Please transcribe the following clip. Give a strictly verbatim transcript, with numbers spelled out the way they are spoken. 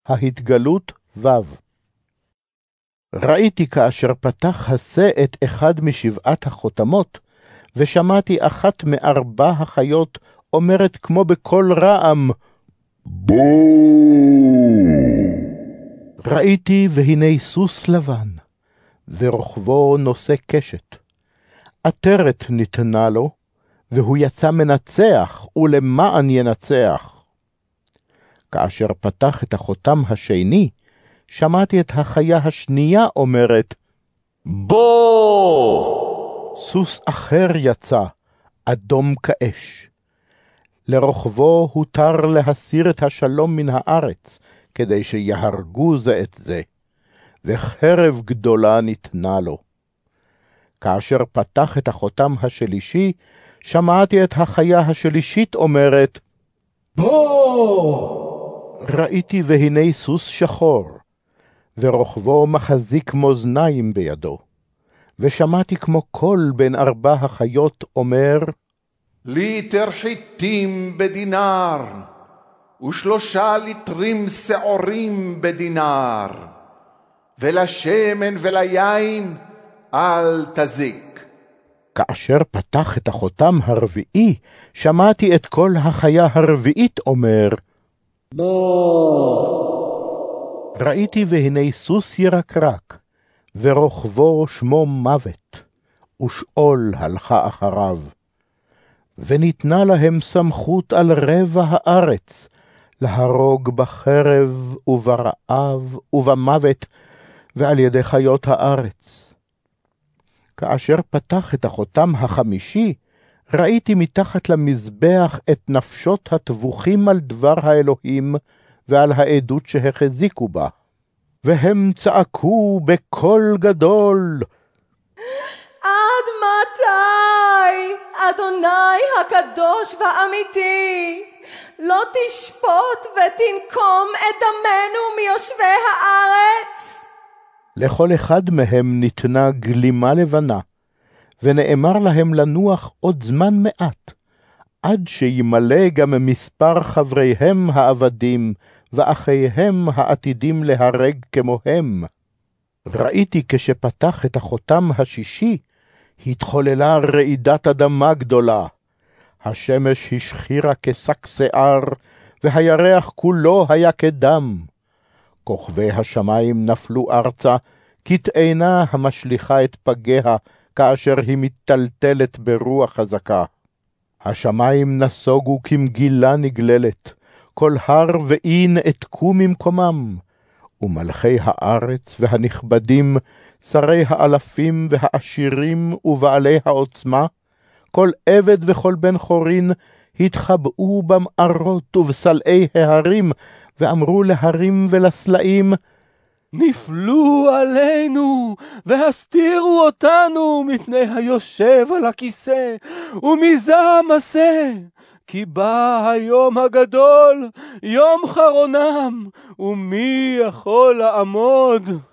ההתגלות ו'. ראיתי כאשר פתח השה את אחד משבעת החותמות, ושמעתי אחת מארבע החיות אומרת כמו בקול רעם, בוא! ראיתי והנה סוס לבן, ורוכבו נושא קשת. עטרת ניתנה לו, והוא יצא מנצח, ולמען ינצח. כאשר פתח את החותם השני, שמעתי את החיה השנייה אומרת, בוא! סוס אחר יצא, אדום כאש. לרוכבו הותר להסיר את השלום מן הארץ, כדי שיהרגו זה את זה, וחרב גדולה ניתנה לו. כאשר פתח את החותם השלישי, שמעתי את החיה השלישית אומרת, בוא! ראיתי והנה סוס שחור, ורוכבו מחזיק מאזניים בידו. ושמעתי כמו קול בין ארבע החיות אומר, ליטר חיטים בדינר, ושלושה ליטרים שעורים בדינר, ולשמן וליין אל תזיק. כאשר פתח את החותם הרביעי, שמעתי את קול החיה הרביעית אומר, בוא! ראיתי והנה סוס ירקרק, ורוכבו שמו מוות, ושאול הלכה אחריו. וניתנה להם סמכות על רבע הארץ, להרוג בחרב וברעב ובמוות, ועל ידי חיות הארץ. כאשר פתח את החותם החמישי, ראיתי מתחת למזבח את נפשות הטבוחים על דבר האלוהים, ועל העדות שהחזיקו בה. והם צעקו בקול גדול, עד מתי, אדוני הקדוש והאמיתי, לא תשפוט ותנקום את דמנו מיושבי הארץ? לכל אחד מהם ניתנה גלימה לבנה, ונאמר להם לנוח עוד זמן מעט, עד שימלא גם מספר חבריהם העבדים, ואחיהם העתידים להרג כמוהם. ראיתי כשפתח את החותם השישי, התחוללה רעידת אדמה גדולה. השמש השחירה כשק שיער, והירח כולו היה כדם. כוכבי השמיים נפלו ארצה, כתאנה המשליכה את פגיה, כאשר היא מטלטלת ברוח חזקה. השמיים נסוגו כמגילה נגללת, כל הר ואין אתקו ממקומם, ומלכי הארץ והנכבדים, שרי האלפים והעשירים ובעלי העוצמה, כל עבד וכל בן חורין, התחבאו במערות ובסלעי ההרים, ואמרו להרים ולסלעים, נפלו עלינו והסתירו אותנו מפני היושב על הכיסא ומזעם עשה, כי בא היום הגדול, יום חרונם, ומי יכול לעמוד?